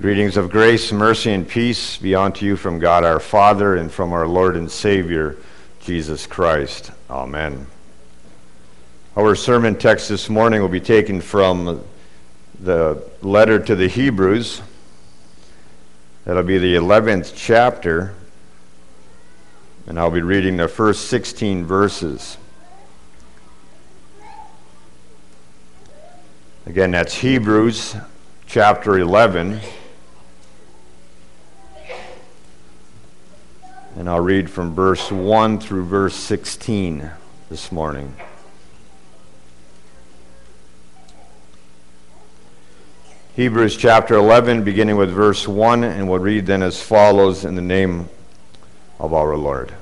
Greetings of grace, mercy, and peace be unto you from God our Father and from our Lord and Savior, Jesus Christ. Amen. Our sermon text this morning will be taken from the letter to the Hebrews. That'll be the 11th chapter, and I'll be reading the first 16 verses. Again, that's Hebrews chapter 11. And I'll read from verse 1 through verse 16 this morning. Hebrews chapter 11, beginning with verse 1, and we'll read then as follows in the name of our Lord.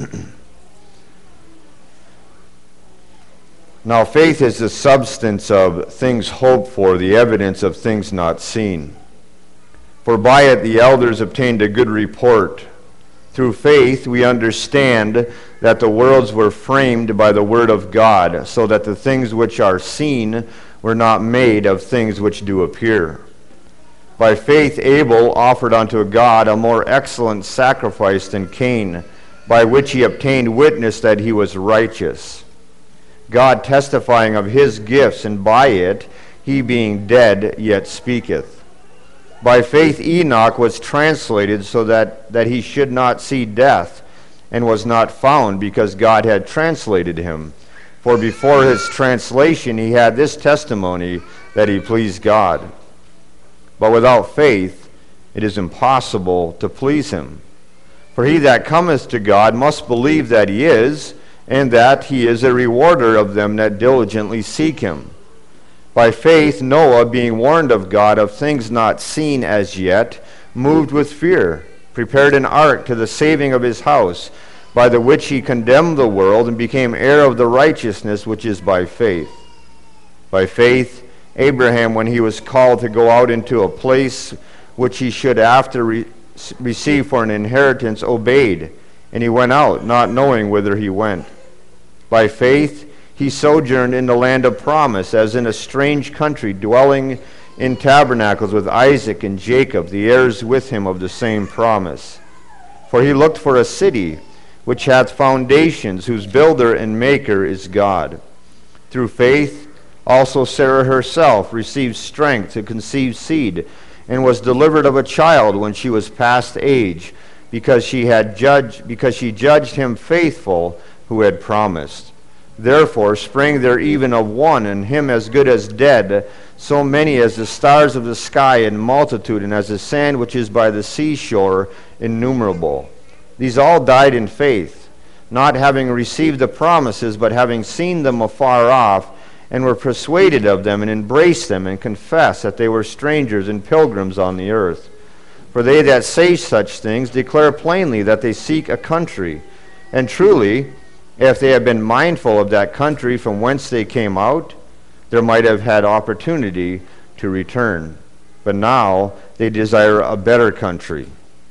Now faith is the substance of things hoped for, the evidence of things not seen. For by it the elders obtained a good report. Through faith we understand that the worlds were framed by the word of God, so that the things which are seen were not made of things which do appear. By faith Abel offered unto God a more excellent sacrifice than Cain, by which he obtained witness that he was righteous, God testifying of his gifts, and by it he being dead yet speaketh. By faith Enoch was translated so that he should not see death, and was not found, because God had translated him. For before his translation he had this testimony, that he pleased God. But without faith it is impossible to please him. For he that cometh to God must believe that he is, and that he is a rewarder of them that diligently seek him. By faith Noah, being warned of God of things not seen as yet, moved with fear, prepared an ark to the saving of his house, by the which he condemned the world, and became heir of the righteousness which is by faith. By faith Abraham, when he was called to go out into a place which he should after receive for an inheritance, obeyed, and he went out, not knowing whither he went. By faith he sojourned in the land of promise, as in a strange country, dwelling in tabernacles with Isaac and Jacob, the heirs with him of the same promise. For he looked for a city which hath foundations, whose builder and maker is God. Through faith also Sarah herself received strength to conceive seed, and was delivered of a child when she was past age, because she judged him faithful who had promised. Therefore sprang there even of one, and him as good as dead, so many as the stars of the sky in multitude, and as the sand which is by the seashore innumerable. These all died in faith, not having received the promises, but having seen them afar off, and were persuaded of them, and embraced them, and confessed that they were strangers and pilgrims on the earth. For they that say such things declare plainly that they seek a country. And truly, if they had been mindful of that country from whence they came out, there might have had opportunity to return. But now they desire a better country,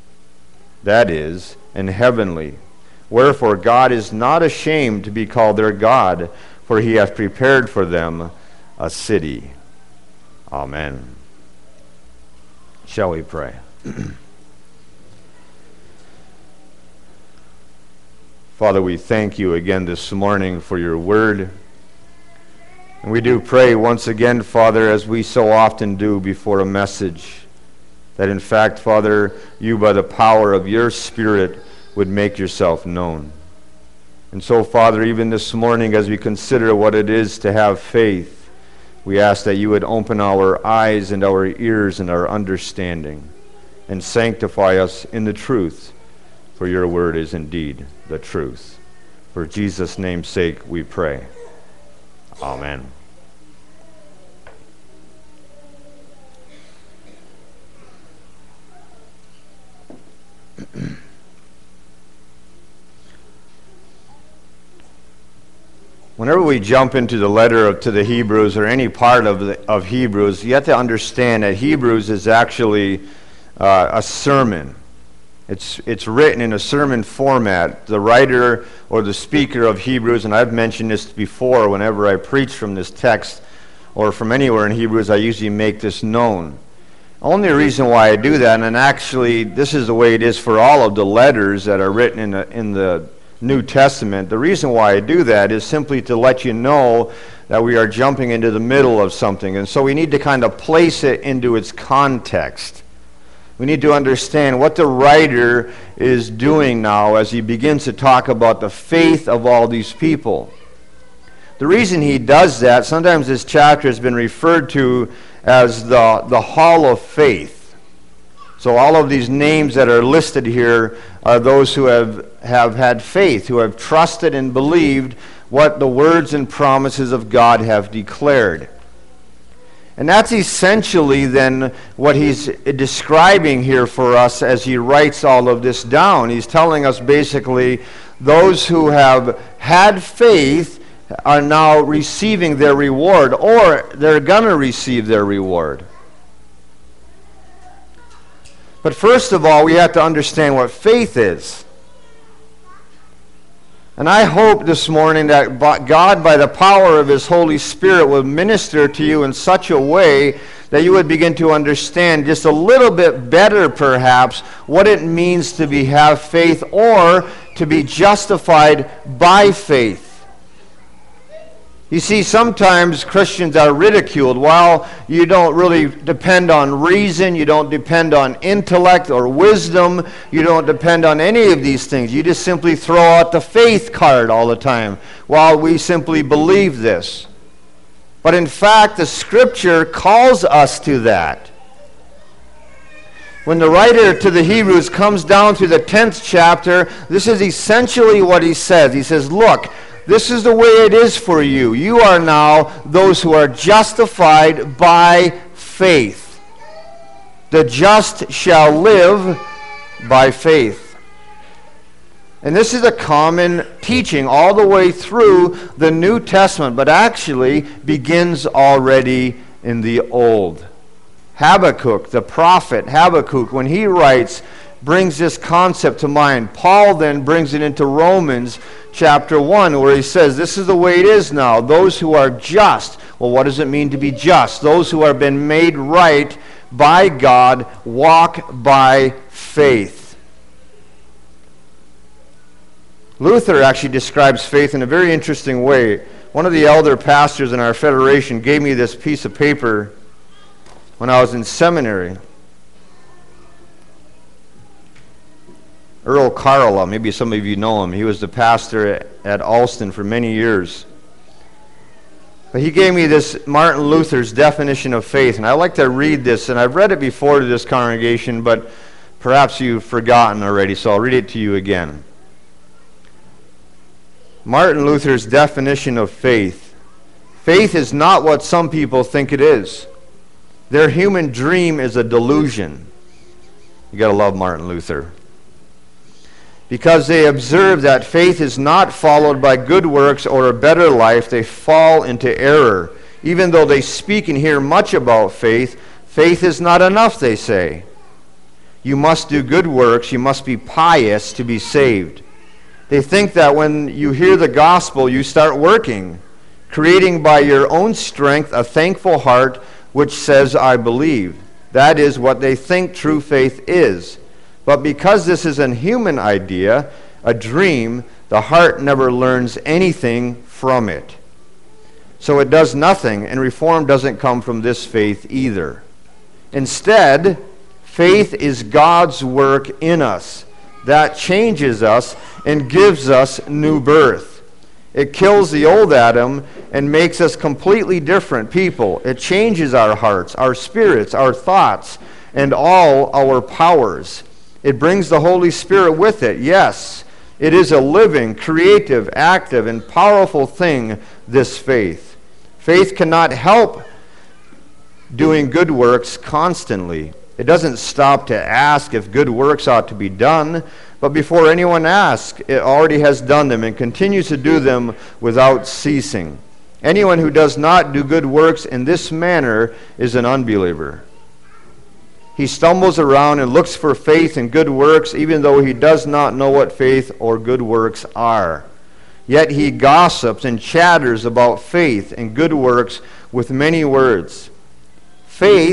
that is, an heavenly. Wherefore God is not ashamed to be called their God, for he hath prepared for them a city. Amen. Shall we pray? Father, we thank you again this morning for your word. And we do pray once again, Father, as we so often do before a message, that in fact, Father, you by the power of your Spirit would make yourself known. And so, Father, even this morning as we consider what it is to have faith, we ask that you would open our eyes and our ears and our understanding, and sanctify us in the truth, for your word is indeed the truth. For Jesus' name's sake we pray. Amen. Whenever we jump into the letter to the Hebrews, or any part of Hebrews, you have to understand that Hebrews is actually a sermon. It's written in a sermon format. The writer or the speaker of Hebrews, and I've mentioned this before whenever I preach from this text or from anywhere in Hebrews, I usually make this known. Only reason why I do that, and actually this is the way it is for all of the letters that are written in the New Testament, the reason why I do that is simply to let you know that we are jumping into the middle of something. And so we need to kind of place it into its context. We need to understand what the writer is doing now as he begins to talk about the faith of all these people. The reason he does that, sometimes this chapter has been referred to as the Hall of Faith. So all of these names that are listed here are those who have had faith, who have trusted and believed what the words and promises of God have declared. And that's essentially then what he's describing here for us as he writes all of this down. He's telling us basically those who have had faith are now receiving their reward, or they're going to receive their reward. But first of all, we have to understand what faith is. And I hope this morning that God, by the power of His Holy Spirit, will minister to you in such a way that you would begin to understand just a little bit better, perhaps, what it means to have faith or to be justified by faith. You see, sometimes Christians are ridiculed. While you don't really depend on reason, you don't depend on intellect or wisdom, you don't depend on any of these things. You just simply throw out the faith card all the time, while we simply believe this. But in fact, the Scripture calls us to that. When the writer to the Hebrews comes down to the 10th chapter, this is essentially what he says. He says, look, this is the way it is for you. You are now those who are justified by faith. The just shall live by faith. And this is a common teaching all the way through the New Testament, but actually begins already in the Old. Habakkuk, the prophet Habakkuk, when he writes, brings this concept to mind. Paul then brings it into Romans chapter 1, where he says, this is the way it is now. Those who are just. Well, what does it mean to be just? Those who have been made right by God walk by faith. Luther actually describes faith in a very interesting way. One of the elder pastors in our federation gave me this piece of paper when I was in seminary. Earl Carla, maybe some of you know him. He was the pastor at Alston for many years. But he gave me this Martin Luther's definition of faith, and I like to read this, and I've read it before to this congregation, but perhaps you've forgotten already, so I'll read it to you again. Martin Luther's definition of faith. Faith is not what some people think it is. Their human dream is a delusion. You got to love Martin Luther. Because they observe that faith is not followed by good works or a better life, they fall into error. Even though they speak and hear much about faith, faith is not enough, they say. You must do good works, you must be pious to be saved. They think that when you hear the gospel, you start working, creating by your own strength a thankful heart which says, I believe. That is what they think true faith is. But because this is a human idea, a dream, the heart never learns anything from it. So it does nothing, and reform doesn't come from this faith either. Instead, faith is God's work in us that changes us and gives us new birth. It kills the old Adam and makes us completely different people. It changes our hearts, our spirits, our thoughts, and all our powers. It brings the Holy Spirit with it. Yes, it is a living, creative, active, and powerful thing, this faith. Faith cannot help doing good works constantly. It doesn't stop to ask if good works ought to be done, but before anyone asks, it already has done them and continues to do them without ceasing. Anyone who does not do good works in this manner is an unbeliever. He stumbles around and looks for faith and good works, even though he does not know what faith or good works are. Yet he gossips and chatters about faith and good works with many words. Faith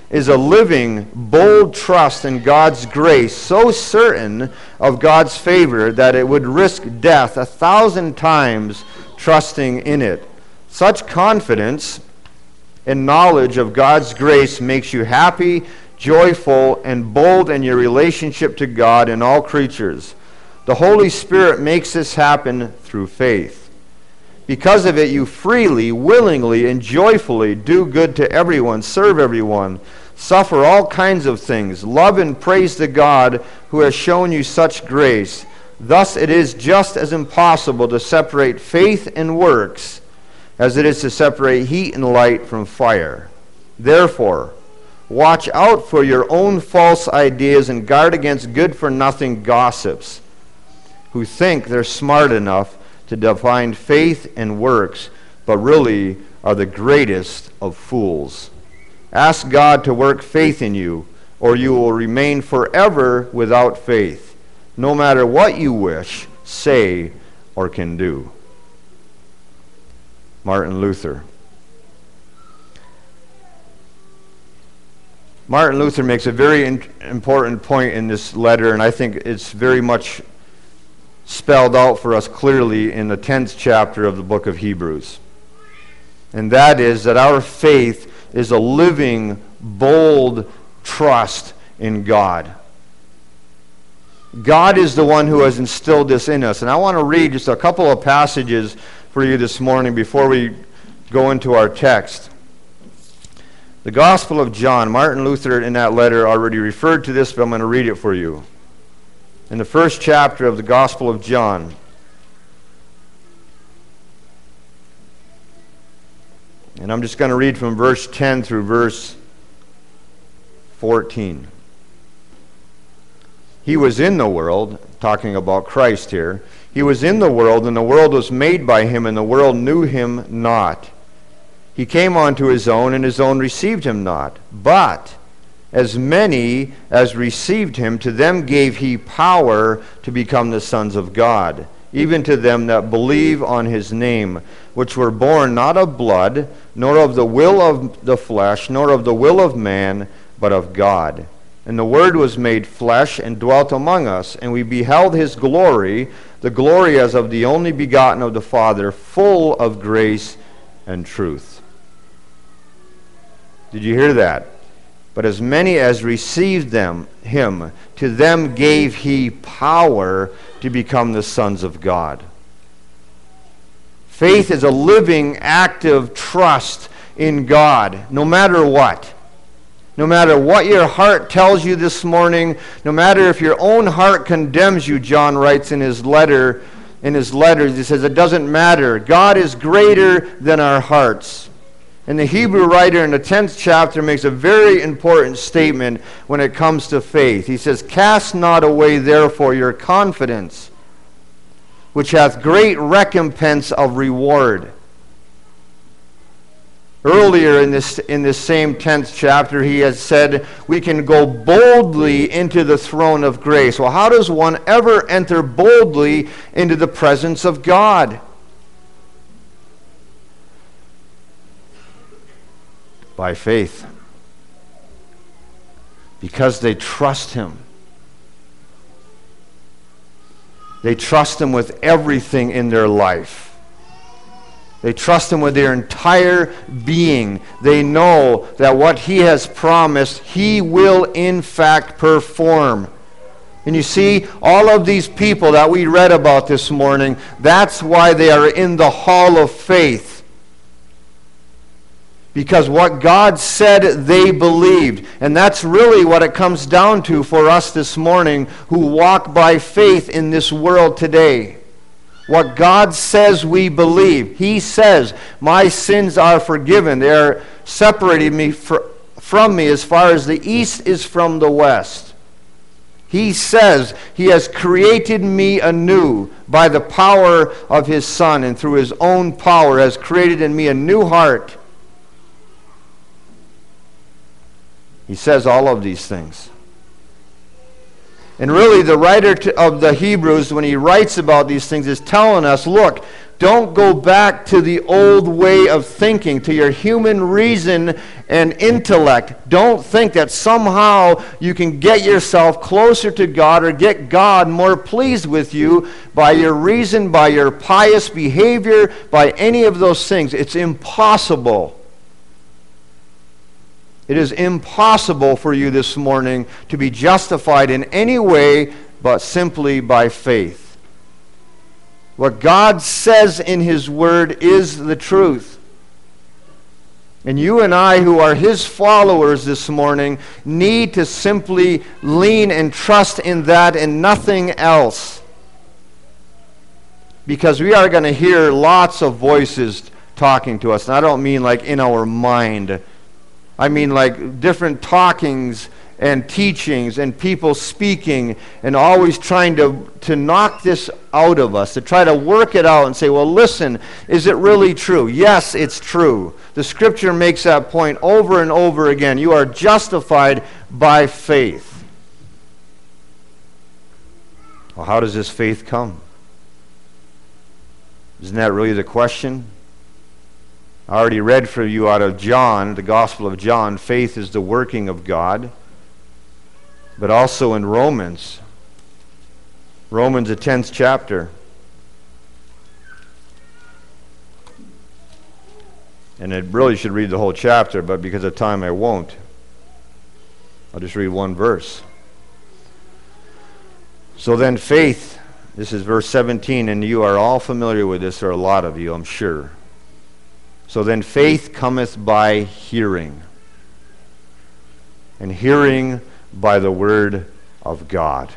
is a living, bold trust in God's grace, so certain of God's favor that it would risk death 1,000 times trusting in it. Such confidence and knowledge of God's grace makes you happy, joyful, and bold in your relationship to God and all creatures. The Holy Spirit makes this happen through faith. Because of it, you freely, willingly, and joyfully do good to everyone, serve everyone, suffer all kinds of things, love and praise the God who has shown you such grace. Thus it is just as impossible to separate faith and works as it is to separate heat and light from fire. Therefore, watch out for your own false ideas and guard against good-for-nothing gossips who think they're smart enough to define faith and works, but really are the greatest of fools. Ask God to work faith in you, or you will remain forever without faith, no matter what you wish, say, or can do. Martin Luther. Martin Luther makes a very important point in this letter, and I think it's very much spelled out for us clearly in the 10th chapter of the book of Hebrews. And that is that our faith is a living, bold trust in God. God is the one who has instilled this in us. And I want to read just a couple of passages for you this morning before we go into our text. The Gospel of John. Martin Luther in that letter already referred to this, but I'm going to read it for you. In the first chapter of the Gospel of John, and I'm just going to read from verse 10 through verse 14. He was in the world, talking about Christ here. He was in the world, and the world was made by him, and the world knew him not. He came unto his own, and his own received him not. But as many as received him, to them gave he power to become the sons of God, even to them that believe on his name, which were born not of blood, nor of the will of the flesh, nor of the will of man, but of God. And the Word was made flesh and dwelt among us, and we beheld his glory, the glory as of the only begotten of the Father, full of grace and truth. Did you hear that? But as many as received him, to them gave he power to become the sons of God. Faith is a living, active trust in God, no matter what. No matter what your heart tells you this morning, no matter if your own heart condemns you, John writes in his letters, he says, it doesn't matter. God is greater than our hearts. And the Hebrew writer in the 10th chapter makes a very important statement when it comes to faith. He says, cast not away therefore your confidence, which hath great recompense of reward. Earlier in this same 10th chapter, he has said, we can go boldly into the throne of grace. Well, how does one ever enter boldly into the presence of God? By faith. Because they trust him. They trust him with everything in their life. They trust him with their entire being. They know that what he has promised, he will in fact perform. And you see, all of these people that we read about this morning, that's why they are in the hall of faith. Because what God said, they believed. And that's really what it comes down to for us this morning who walk by faith in this world today. What God says we believe. He says, my sins are forgiven. They are separating me from me as far as the east is from the west. He says he has created me anew by the power of his Son, and through his own power has created in me a new heart. He says all of these things. And really, the writer of the Hebrews, when he writes about these things, is telling us, look, Don't go back to the old way of thinking, to your human reason and intellect. Don't think that somehow you can get yourself closer to God or get God more pleased with you by your reason, by your pious behavior, by any of those things. It's impossible. It is impossible for you this morning to be justified in any way but simply by faith. What God says in His Word is the truth. And you and I, who are His followers this morning, need to simply lean and trust in that and nothing else. Because we are going to hear lots of voices talking to us. And I don't mean like in our mind. I mean like different talkings and teachings and people speaking and always trying to knock this out of us, to try to work it out and say, well, listen, is it really true? Yes, it's true. The Scripture makes that point over and over again. You are justified by faith. Well, how does this faith come? Isn't that really the question? I already read for you out of John, the Gospel of John, faith is the working of God. But also in Romans, the 10th chapter. And I really should read the whole chapter, but because of time I won't. I'll just read one verse. So then faith, this is verse 17, and you are all familiar with this, or a lot of you, I'm sure. So then faith cometh by hearing, and hearing by the word of God.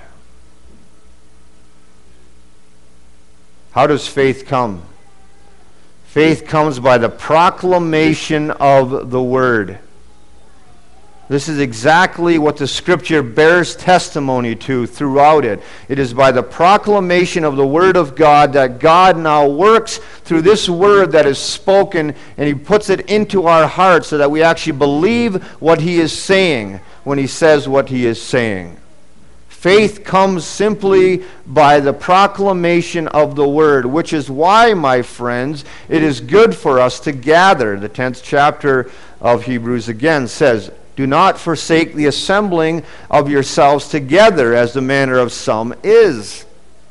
How does faith come? Faith comes by the proclamation of the word. This is exactly what the Scripture bears testimony to throughout it. It is by the proclamation of the Word of God that God now works through this Word that is spoken, and He puts it into our hearts so that we actually believe what He is saying when He says what He is saying. Faith comes simply by the proclamation of the Word, which is why, my friends, it is good for us to gather. The 10th chapter of Hebrews again says, do not forsake the assembling of yourselves together, as the manner of some is,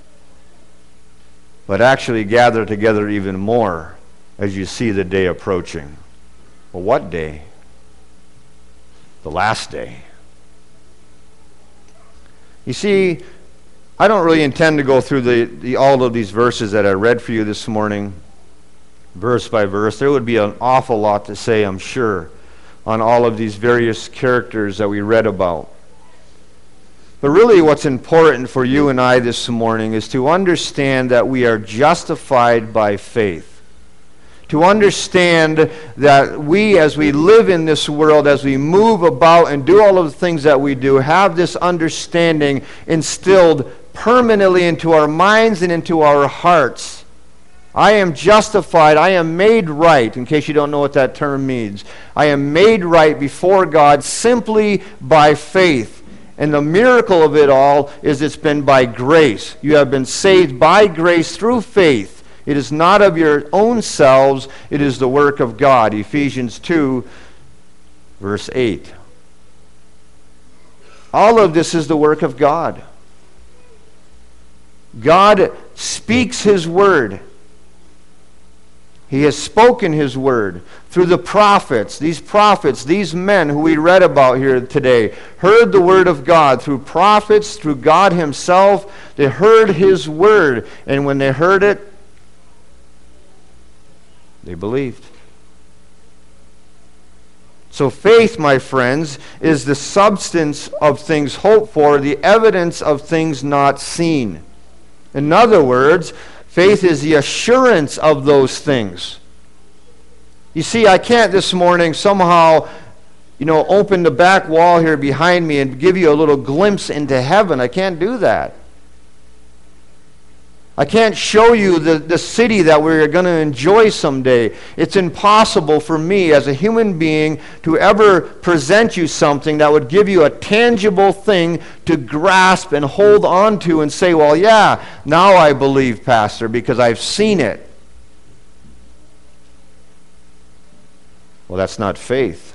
but actually gather together even more as you see the day approaching. Well, what day? The last day. You see, I don't really intend to go through all of these verses that I read for you this morning, verse by verse. There would be an awful lot to say, I'm sure, on all of these various characters that we read about. But really what's important for you and I this morning is to understand that we are justified by faith. To understand that we, as we live in this world, as we move about and do all of the things that we do, have this understanding instilled permanently into our minds and into our hearts. I am justified, I am made right, in case you don't know what that term means. I am made right before God simply by faith. And the miracle of it all is it's been by grace. You have been saved by grace through faith. It is not of your own selves, it is the work of God. Ephesians 2, verse 8. All of this is the work of God. God speaks His word. He has spoken His word through the prophets. These men who we read about here today, heard the word of God through prophets, through God Himself. They heard His word, and when they heard it, they believed. So faith, my friends, is the substance of things hoped for, the evidence of things not seen. In other words, faith is the assurance of those things. You see, I can't this morning somehow, open the back wall here behind me and give you a little glimpse into heaven. I can't do that. I can't show you the city that we're going to enjoy someday. It's impossible for me as a human being to ever present you something that would give you a tangible thing to grasp and hold on to and say, well, yeah, now I believe, Pastor, because I've seen it. Well, that's not faith.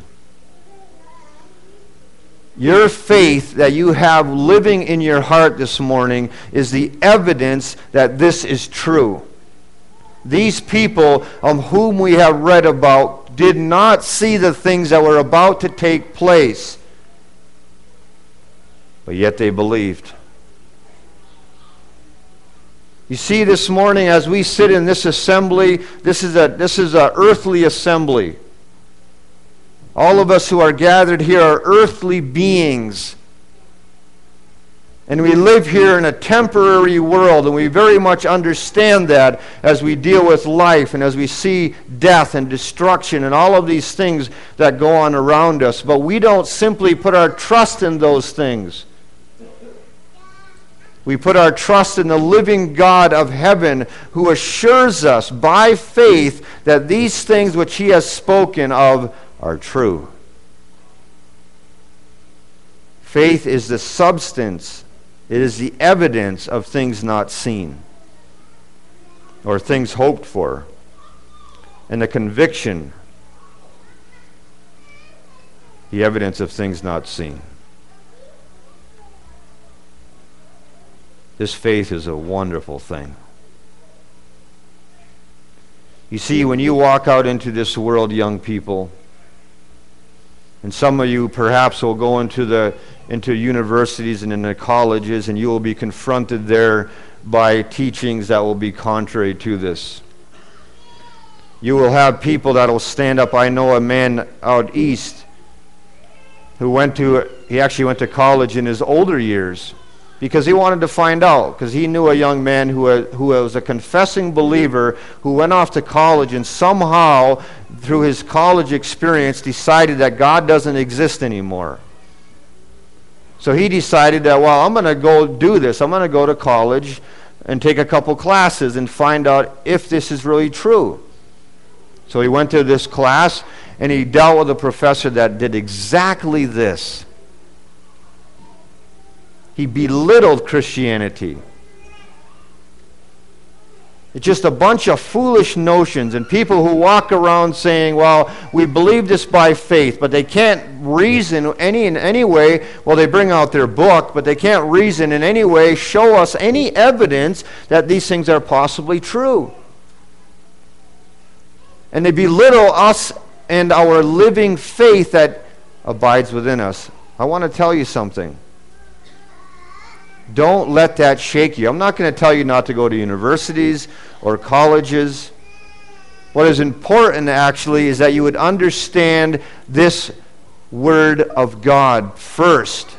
Your faith that you have living in your heart this morning is the evidence that this is true. These people of whom we have read about did not see the things that were about to take place, but yet they believed. You see, this morning as we sit in this assembly, this is a earthly assembly. All of us who are gathered here are earthly beings. And we live here in a temporary world, and we very much understand that as we deal with life and as we see death and destruction and all of these things that go on around us. But we don't simply put our trust in those things. We put our trust in the living God of heaven, who assures us by faith that these things which He has spoken of are true. Faith is the substance, it is the evidence of things not seen or things hoped for, and the conviction, the evidence of things not seen. This faith is a wonderful thing. You see, when you walk out into this world, young people, and some of you perhaps will go into universities and into colleges, and you will be confronted there by teachings that will be contrary to this. You will have people that will stand up. I know a man out east who he actually went to college in his older years because he wanted to find out, because he knew a young man who was a confessing believer who went off to college and somehow, through his college experience, decided that God doesn't exist anymore. So he decided that, well, I'm going to go do this. I'm going to go to college and take a couple classes and find out if this is really true. So he went to this class and he dealt with a professor that did exactly this. He belittled Christianity. It's just a bunch of foolish notions and people who walk around saying, well, we believe this by faith, but they can't reason in any way. Well, they bring out their book, but they can't reason in any way, show us any evidence that these things are possibly true. And they belittle us and our living faith that abides within us. I want to tell you something. Don't let that shake you. I'm not going to tell you not to go to universities or colleges. What is important, actually, is that you would understand this Word of God first.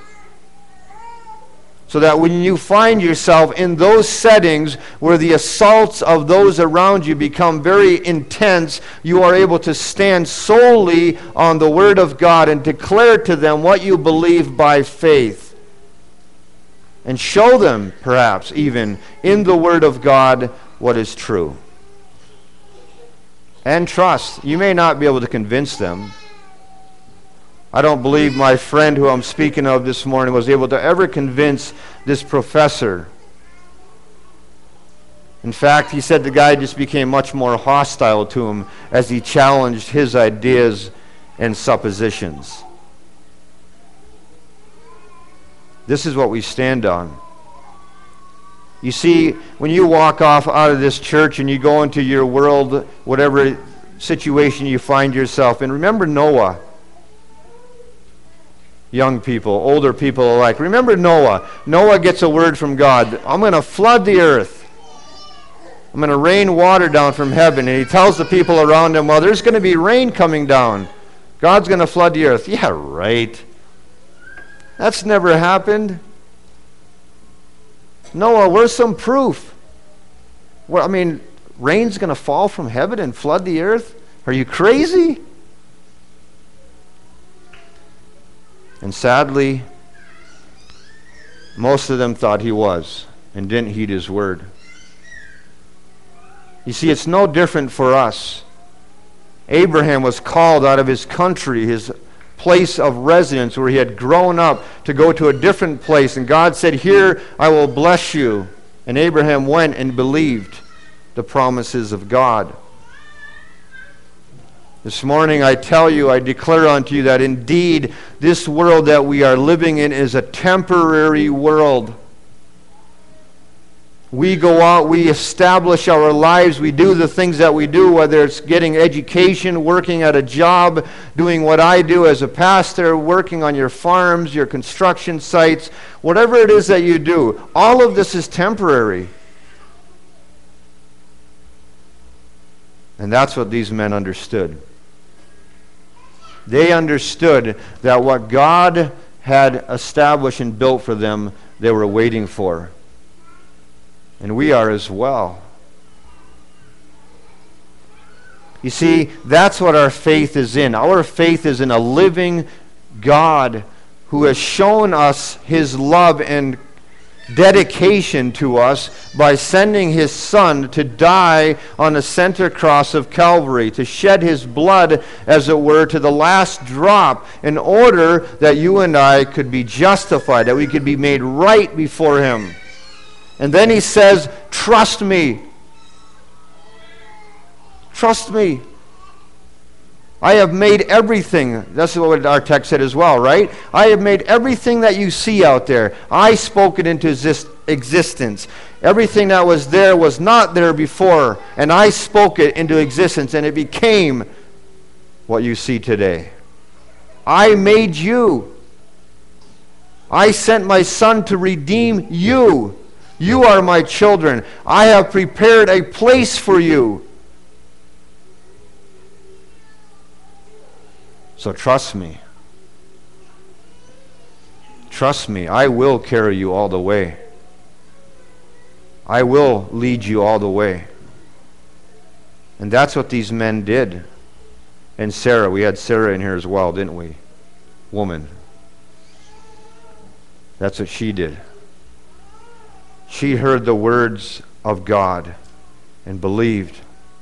So that when you find yourself in those settings where the assaults of those around you become very intense, you are able to stand solely on the Word of God and declare to them what you believe by faith. And show them, perhaps, even in the Word of God, what is true. And trust. You may not be able to convince them. I don't believe my friend who I'm speaking of this morning was able to ever convince this professor. In fact, he said the guy just became much more hostile to him as he challenged his ideas and suppositions. This is what we stand on. You see, when you walk off out of this church and you go into your world, whatever situation you find yourself in, remember Noah. Young people, older people alike. Remember Noah. Noah gets a word from God. I'm going to flood the earth. I'm going to rain water down from heaven. And he tells the people around him, well, there's going to be rain coming down. God's going to flood the earth. Yeah, right. That's never happened. Noah, where's some proof? Well, rain's going to fall from heaven and flood the earth? Are you crazy? And sadly, most of them thought he was and didn't heed his word. You see, it's no different for us. Abraham was called out of his country, his place of residence where he had grown up, to go to a different place. And God said, here I will bless you. And Abraham went and believed the promises of God. This morning I tell you, I declare unto you that indeed this world that we are living in is a temporary world. We go out, we establish our lives, we do the things that we do, whether it's getting education, working at a job, doing what I do as a pastor, working on your farms, your construction sites, whatever it is that you do. All of this is temporary. And that's what these men understood. They understood that what God had established and built for them, they were waiting for. And we are as well. You see, that's what our faith is in. Our faith is in a living God who has shown us His love and dedication to us by sending His Son to die on the center cross of Calvary, to shed His blood, as it were, to the last drop, in order that you and I could be justified, that we could be made right before Him. And then He says, trust me. Trust me. I have made everything. That's what our text said as well, right? I have made everything that you see out there. I spoke it into existence. Everything that was there was not there before, and I spoke it into existence, and it became what you see today. I made you. I sent my Son to redeem you. You are my children. I have prepared a place for you. So trust me. Trust me. I will carry you all the way. I will lead you all the way. And that's what these men did. And Sarah, we had Sarah in here as well, didn't we? Woman. That's what she did. She heard the words of God and believed.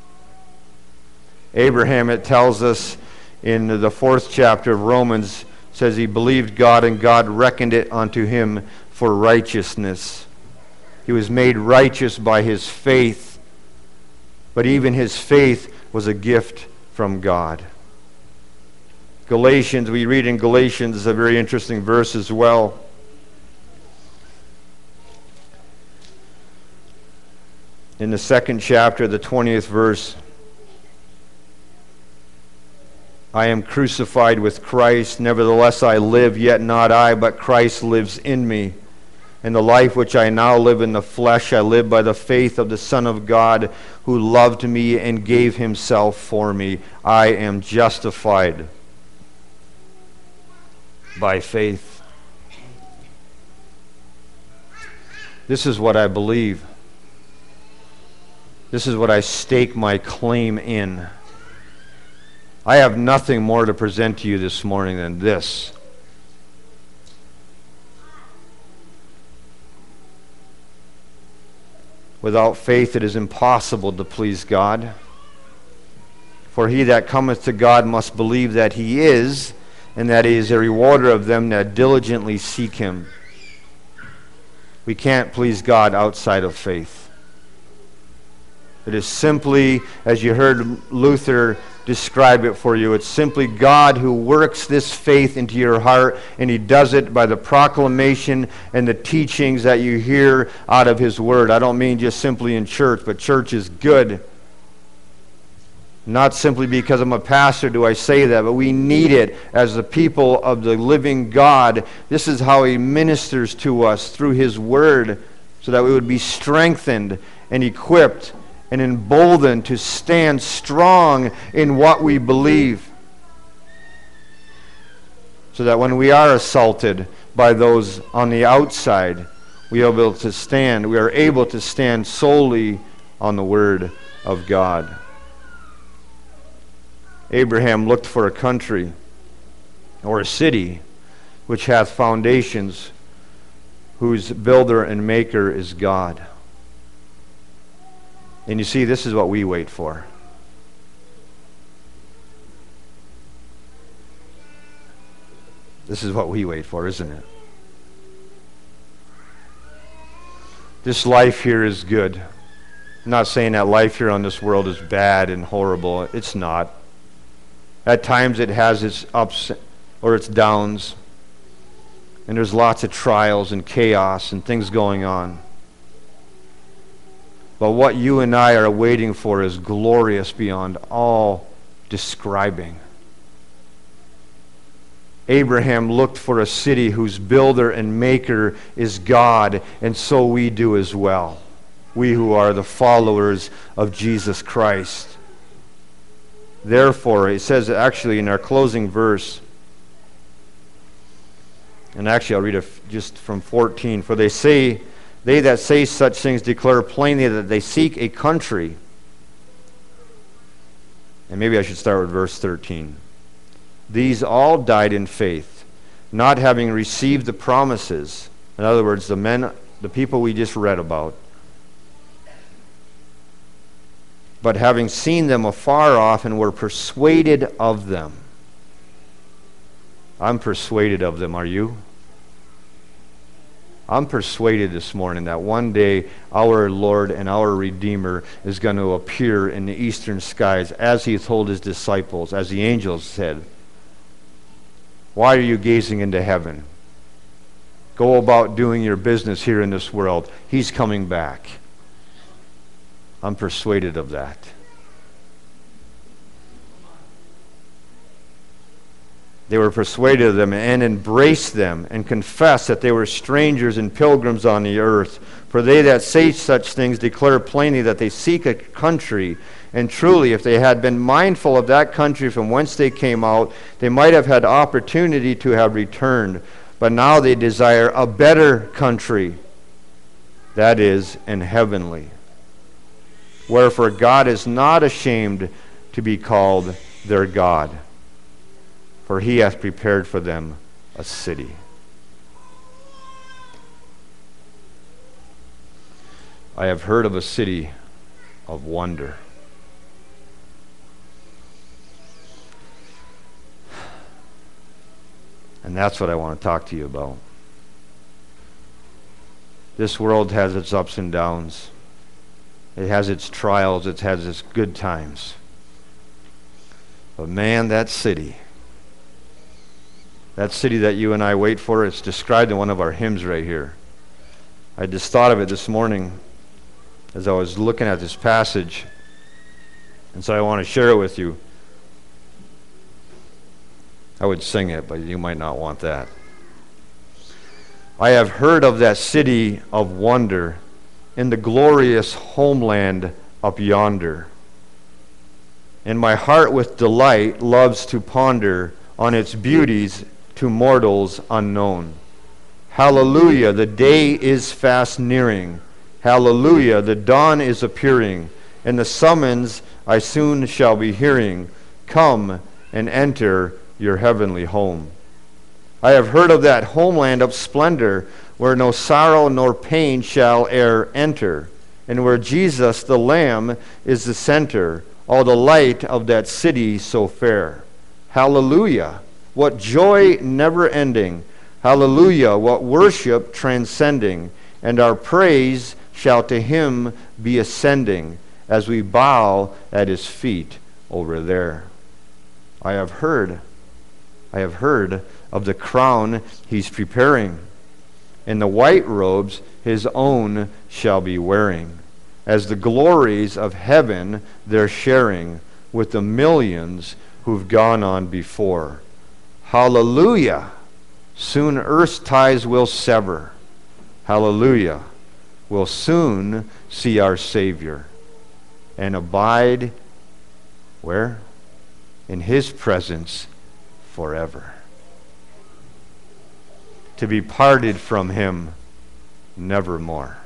Abraham, it tells us in the 4th chapter of Romans, says he believed God and God reckoned it unto him for righteousness. He was made righteous by his faith, but even his faith was a gift from God. Galatians, we read in Galatians, a very interesting verse as well. In the 2nd chapter, the 20th verse, I am crucified with Christ, nevertheless I live, yet not I, but Christ lives in me. And the life which I now live in the flesh, I live by the faith of the Son of God, who loved me and gave himself for me. I am justified by faith. This is what I believe. This is what I stake my claim in. I have nothing more to present to you this morning than this. Without faith it is impossible to please God. For he that cometh to God must believe that he is, and that he is a rewarder of them that diligently seek him. We can't please God outside of faith. It is simply, as you heard Luther describe it for you, it's simply God who works this faith into your heart, and he does it by the proclamation and the teachings that you hear out of his word. I don't mean just simply in church, but church is good. Not simply because I'm a pastor do I say that, but we need it as the people of the living God. This is how he ministers to us through his word, so that we would be strengthened and equipped and emboldened to stand strong in what we believe, so that when we are assaulted by those on the outside, we are able to stand. We are able to stand solely on the word of God. Abraham looked for a country or a city which hath foundations, whose builder and maker is God. And you see, this is what we wait for. This is what we wait for, isn't it? This life here is good. I'm not saying that life here on this world is bad and horrible. It's not. At times it has its ups or its downs. And there's lots of trials and chaos and things going on. But what you and I are waiting for is glorious beyond all describing. Abraham looked for a city whose builder and maker is God, and so we do as well. We who are the followers of Jesus Christ. Therefore, it says actually in our closing verse, and actually I'll read it just from 14. For they that say such things declare plainly that they seek a country. And maybe I should start with verse 13. These all died in faith, not having received the promises. In other words, the people we just read about. But having seen them afar off and were persuaded of them. I'm persuaded of them, are you? I'm persuaded this morning that one day our Lord and our Redeemer is going to appear in the eastern skies as he told his disciples, as the angels said. Why are you gazing into heaven? Go about doing your business here in this world. He's coming back. I'm persuaded of that. They were persuaded of them and embraced them and confessed that they were strangers and pilgrims on the earth. For they that say such things declare plainly that they seek a country. And truly, if they had been mindful of that country from whence they came out, they might have had opportunity to have returned. But now they desire a better country, that is, an heavenly. Wherefore God is not ashamed to be called their God, for he hath prepared for them a city. I have heard of a city of wonder. And that's what I want to talk to you about. This world has its ups and downs. It has its trials. It has its good times. But man, that city that you and I wait for, it's described in one of our hymns right here. I just thought of it this morning as I was looking at this passage. And so I want to share it with you. I would sing it, but you might not want that. I have heard of that city of wonder in the glorious homeland up yonder. And my heart with delight loves to ponder on its beauties to mortals unknown. Hallelujah, the day is fast nearing. Hallelujah, the dawn is appearing. And the summons I soon shall be hearing. Come and enter your heavenly home. I have heard of that homeland of splendor, where no sorrow nor pain shall e'er enter, and where Jesus the Lamb is the center, all the light of that city so fair. Hallelujah, what joy never ending. Hallelujah, what worship transcending. And our praise shall to him be ascending, as we bow at his feet over there. I have heard of the crown he's preparing, and the white robes his own shall be wearing, as the glories of heaven they're sharing with the millions who've gone on before. Hallelujah! Soon earth's ties will sever. Hallelujah! We'll soon see our Savior and abide, where? In his presence forever. To be parted from him nevermore.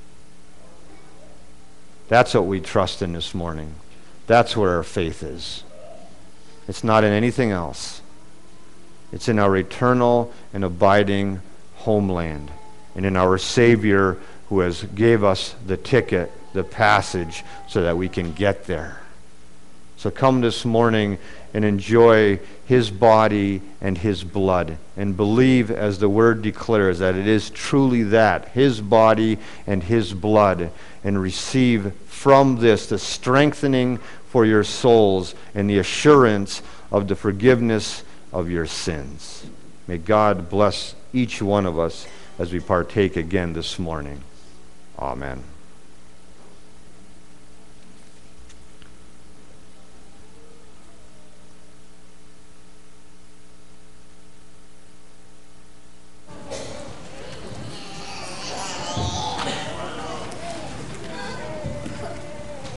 That's what we trust in this morning. That's where our faith is. It's not in anything else. It's in our eternal and abiding homeland, and in our Savior who has gave us the ticket, the passage, so that we can get there. So come this morning and enjoy his body and his blood, and believe, as the word declares, that it is truly that, his body and his blood, and receive from this the strengthening for your souls and the assurance of the forgiveness of your sins. May God bless each one of us as we partake again this morning. Amen.